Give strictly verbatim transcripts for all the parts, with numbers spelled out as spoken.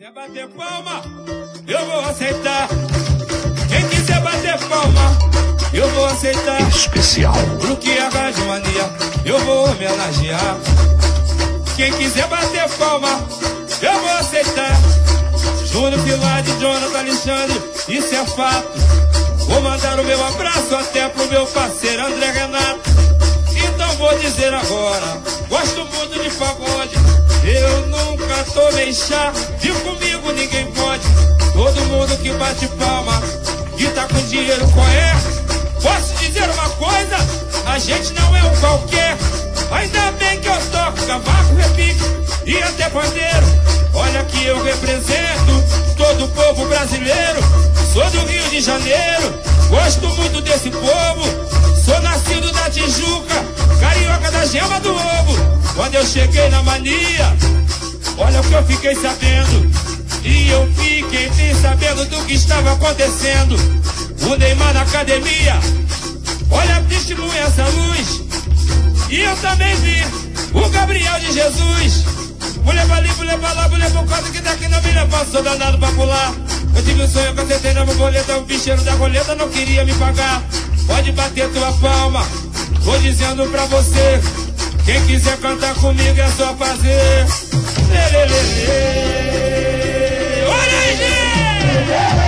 quiser bater palma, eu vou aceitar. Quem quiser bater palma, eu vou aceitar. Especial. Pro que é Rádio Mania, eu vou homenagear. Quem quiser bater palma, eu vou aceitar. Júnior Pilade, Jonathan Alexandre, isso é fato. Vou mandar o meu abraço até pro meu parceiro André Renato. Então vou dizer agora, gosto muito de pagode. Eu nunca tomei chá, e comigo ninguém pode. Todo mundo que bate palma, que tá com dinheiro, qual é? Posso dizer uma coisa? A gente não é um qualquer. Ainda bem que eu toco cavaco, repique e até pandeiro. Olha que eu represento todo o povo brasileiro. Sou do Rio de Janeiro, gosto muito desse povo. Sou nascido da Tijuca, carioca da gema do ovo. Quando eu cheguei na Mania, olha o que eu fiquei sabendo. E eu fiquei bem sabendo do que estava acontecendo. O Neymar na academia, olha, testemunha essa luz. E eu também vi o Gabriel de Jesus. Mulher pra ali, mulher pra lá, mulher por causa que daqui não me leva. Sou danado pra pular. Eu tive um sonho que eu acertei na boleta. O bicheiro da roleta não queria me pagar. Pode bater tua palma, vou dizendo pra você. Quem quiser cantar comigo é só fazer. Lê, lê, lê, lê. Olha aí, gente!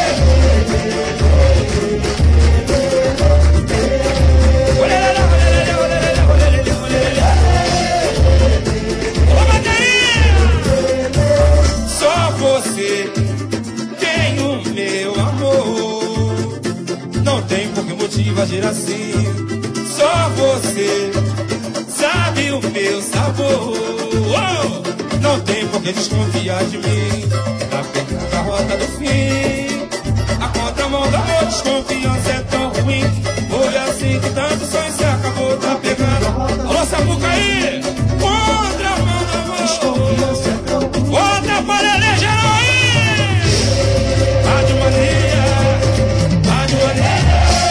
Só você tem o meu amor. Não tem por que motivo agir assim. Só você sabe o meu sabor. Oh! Não tem por que desconfiar de mim. Na pegada da rota do fim, a contramão do amor, desconfiança é tão ruim. Foi assim que tanto sonho se acabou. Tá pegando. Alô, Samuca aí! Contramão do amor, desconfiança é tão ruim. Outra aparelha geral aí! Rádio Mania, Rádio Mania.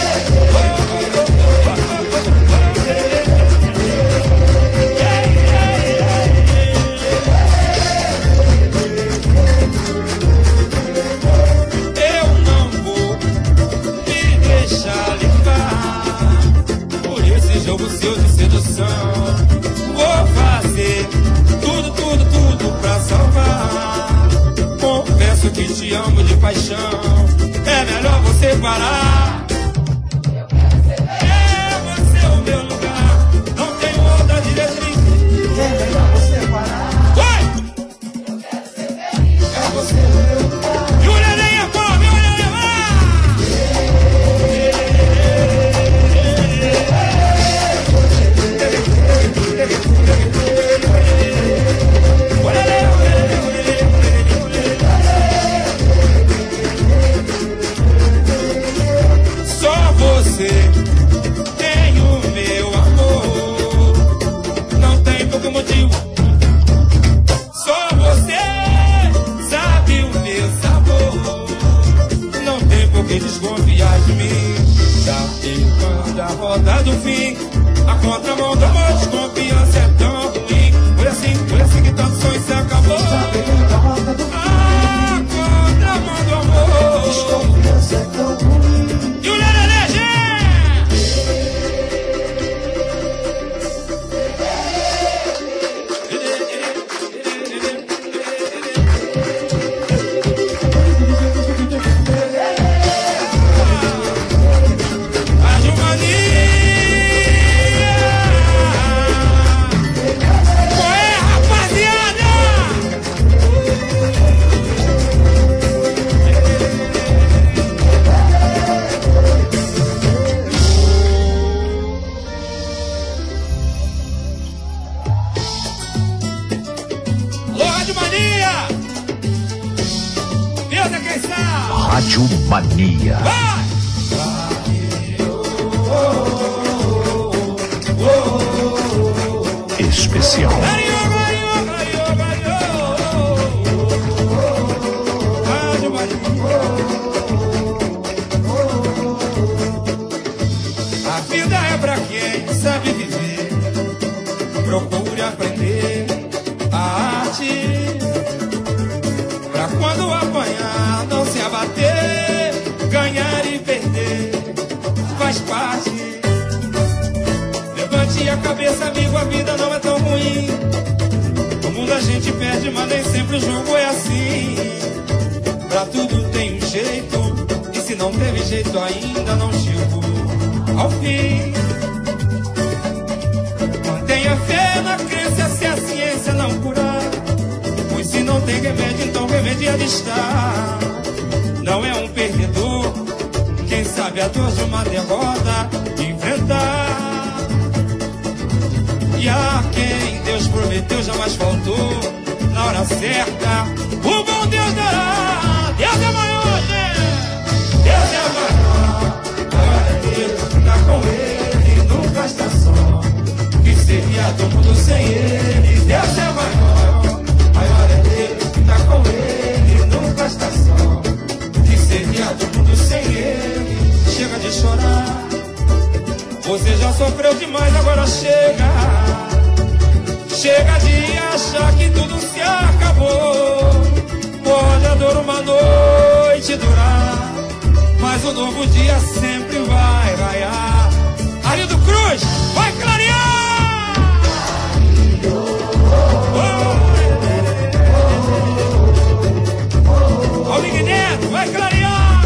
Jogo seu de sedução. Vou fazer tudo, tudo, tudo pra salvar. Confesso que te amo de paixão. É melhor você parar. Eu quero ser é você o meu lugar. Não tenho outra diretriz. É melhor você parar. Vai! Eu quero ser feliz. É você o meu lugar. E o neném é fome, e o neném é lá. Só você tem o meu amor. Não tem por que motivo. Só você sabe o meu sabor. Não tem por que desconfiar de mim. Tá pegando a roda do fim. A contramão do amor, desconfiança é tão ruim. Foi assim, foi assim que tanto sonho se acabou. A contramão do amor, desconfiança é tão ruim. E o Lelele, Rádio Mania. Rádio Mania. Vai! Especial. A vida é pra quem sabe viver. Procure aprender a arte Pra quando apanhar, não se abater. Ganhar e perder faz parte. Levante a cabeça, amigo, a vida não é tão ruim. No mundo a gente perde, mas nem sempre o jogo é assim. Pra tudo tem um jeito, e se não teve jeito ainda, não chegou ao fim. Mantenha fé na crença, se a ciência não curar. Pois se não tem remédio, então remediado está. Não é um perdedor quem sabe a dor de uma derrota enfrentar. E a quem Deus prometeu jamais faltou. Na hora certa, o bom Deus dará. Deus é maior, gente. Deus é maior. Maior é Deus, tá com Ele, nunca está só. Que seria do mundo sem Ele? Deus é maior. Maior é Deus, tá com Ele, nunca está só. Que seria do mundo sem Ele? Chega de chorar. Você já sofreu demais, agora chega. Chega de achar que tudo se acabou. Pode a dor uma noite durar, mas o novo dia sempre vai raiar. Arido Cruz, vai clarear! Alvin Neto, vai clarear!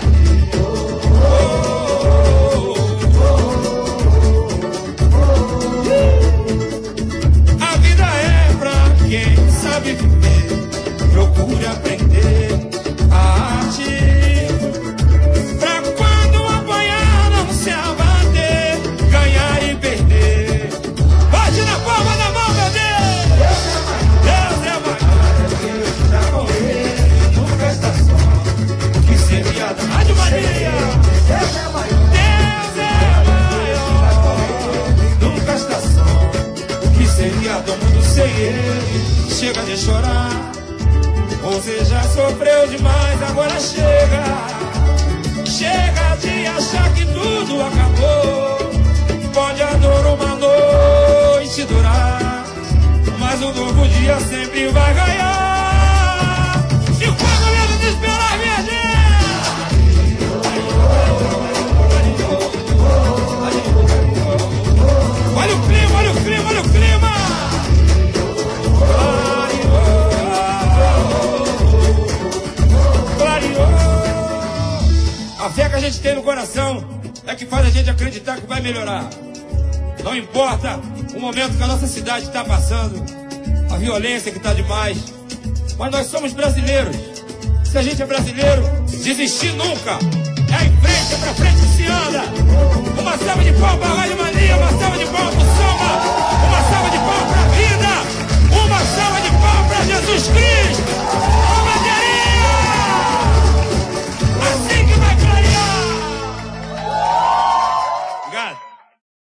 A vida é pra quem sabe viver. Procure aprender a arte. Pra quando apanhar não se abater. Ganhar e perder. Bate na palma da mão, meu Deus! Deus é maior. Deus tá com Ele, nunca está só. Que seria da Rádio Mania. Deus é maior. Deus é maior. Nunca está só. Que seria do mundo sem Ele? Chega de chorar. Você já sofreu demais, agora chega. Chega de achar que tudo acabou. Pode a dor uma noite durar, mas o novo dia sempre vai ganhar. E quando medo de esperar, minha gente. Olha o clima, olha o clima, olha o clima. A fé que a gente tem no coração é que faz a gente acreditar que vai melhorar. Não importa o momento que a nossa cidade está passando, a violência que está demais, mas nós somos brasileiros. Se a gente é brasileiro, desistir nunca. É em frente, é pra frente.